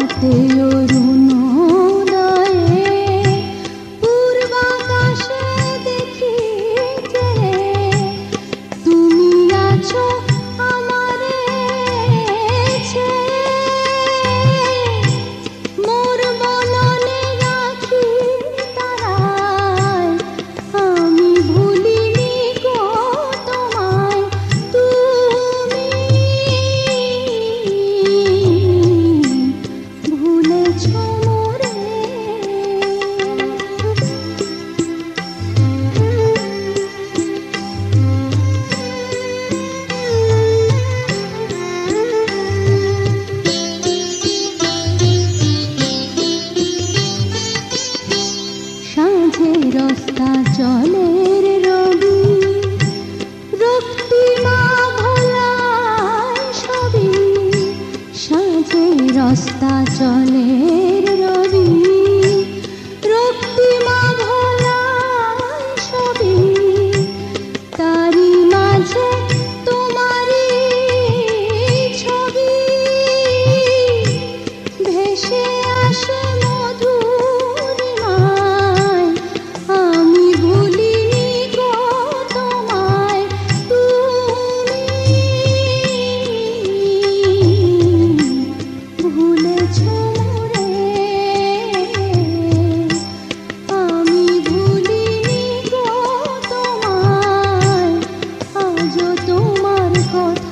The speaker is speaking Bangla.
রাতে অরুণোদয়ে পূর্বাকাশে দেখি যে তুমি আছো আমারে ছেয়ে। মোর মননে রাখি তারায় আমি ভুলিনি গো তোমায়। তুমি ভুলেছ মোরে। সাঁঝে রস্তা জলের রবি রক্তিমা ভোলায় ছবি। সাঁঝে রস্তা জলের রবি রক্তিমা ভোলায় ছবি। তারি মাঝে তোমারি ছবি ভেসে আসে মধুরিমায়। আমি ভুলিনি গো তোমায়। তুমি ভুলেছ মোরে। আমি ভুলিনি গো তোমায়। আজও তোমার কথা